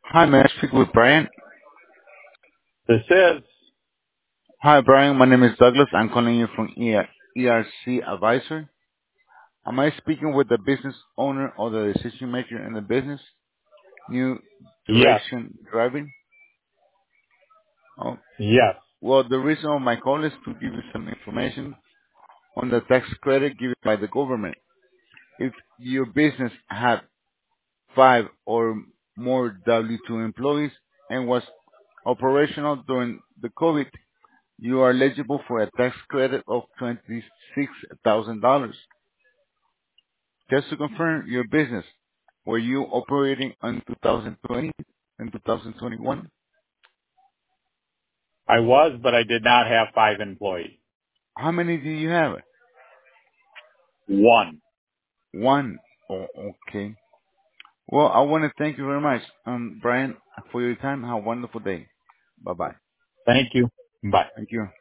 Hi, may I speak with Brian? This is, Hi, Brian. My name is Douglas. I'm calling you from ERC Advisor. Am I speaking with the business owner or the decision maker in the business? New yes, Direction Driving? Oh, yes. well, the reason of my call is to give you some information on the tax credit given by the government. If your business had five or more W-2 employees and was operational during the COVID, you are eligible for a tax credit of $26,000. Just to confirm your business, were you operating in 2020 and 2021? I was, but I did not have five employees. How many do you have? One. One. Oh, okay. Well, I want to thank you very much, Brian, for your time. Have a wonderful day. Bye-bye. Thank you. Bye. Thank you.